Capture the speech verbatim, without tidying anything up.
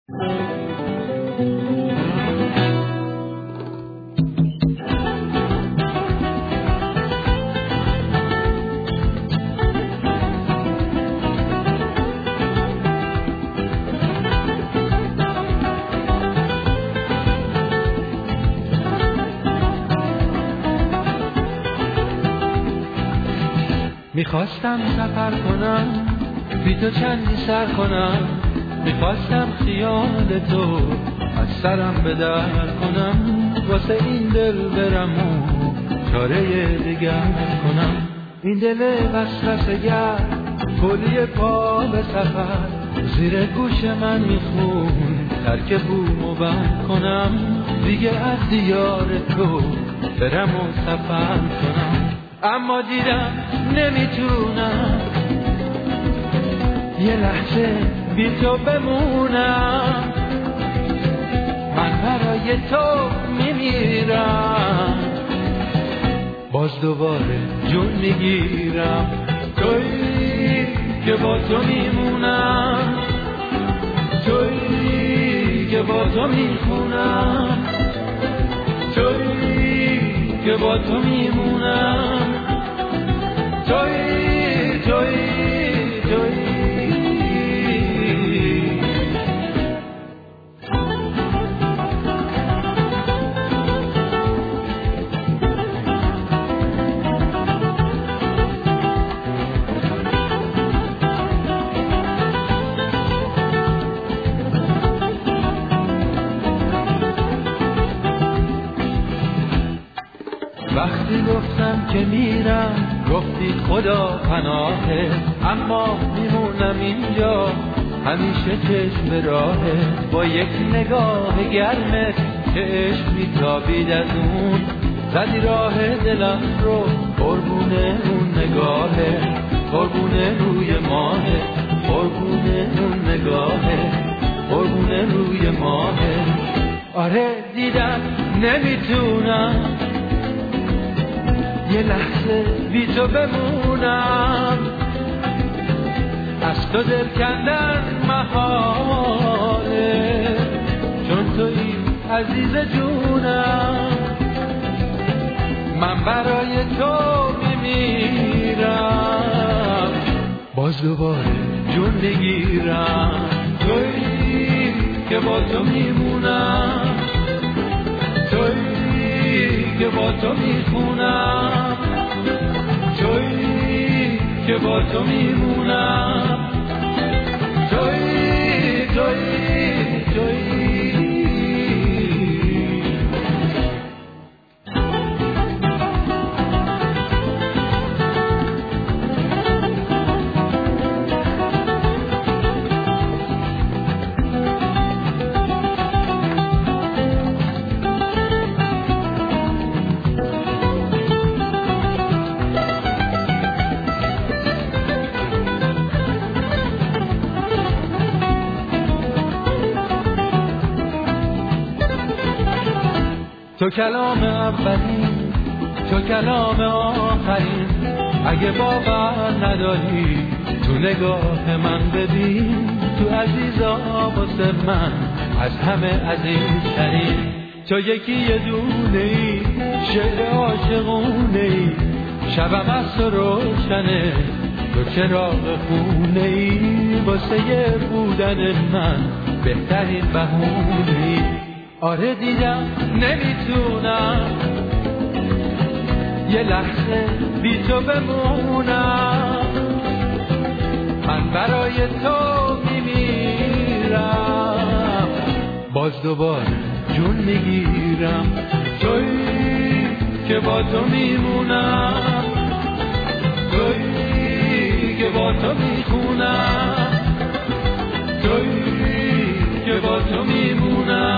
میخواستم سفر کنم بی تو چندی سر کنم، میخواستم خیال تو از سرم به در کنم، واسه این دل برم و چاره دیگر کنم. این دل وسوسه گر کلی پا به سفر، زیر گوش من میخون ترک بومو بر کنم، دیگه از دیار تو برم و سفر کنم. اما دیدم نمیتونم یه لحظه بی تو بمونم، من برای تو میمیرم، باز دوباره جون میگیرم. تویی که با تو میمونم، تویی که با تو میخونم، تویی که با تو میمونم، تویی تویی تویی. وقتی گفتم که میرم گفتی خدا پناهه، اما میمونم اینجا همیشه چشم به راهه، با یک نگاه گرمه که عشق میتابید از اون، زدی راه دلم رو قربونه اون نگاهه، قربونه روی ماهه، قربونه اون نگاهه، قربونه روی ماهه. آره دیدم نمیتونم یه لحظه بی تو بمونم، از تو دل کندن محاله، چون تویی عزیز جونم، من برای تو میمیرم، باز دوباره جون میگیرم. تویی که با تو میمونم، تویی که با تو میخونم، تویی که با تو میمونم، تویی تویی تویی. تو کلام اولین، تو کلام آخرین، اگه باور نداری تو نگاه من ببین، تو عزیزا واسه من از همه عزیزترین، تو یکی یه دونه ای، شعر عاشقونه ای، شبم از تو روشنه، تو چراغ خونه ای، واسه بودن من بهترین بهونه ای. آره دیدم نمیتونم یه لحظه بی تو بمونم، من برای تو میمیرم، باز دوباره جون میگیرم. تویی که با تو میمونم، تویی که با تو میخونم، تویی که با تو میمونم،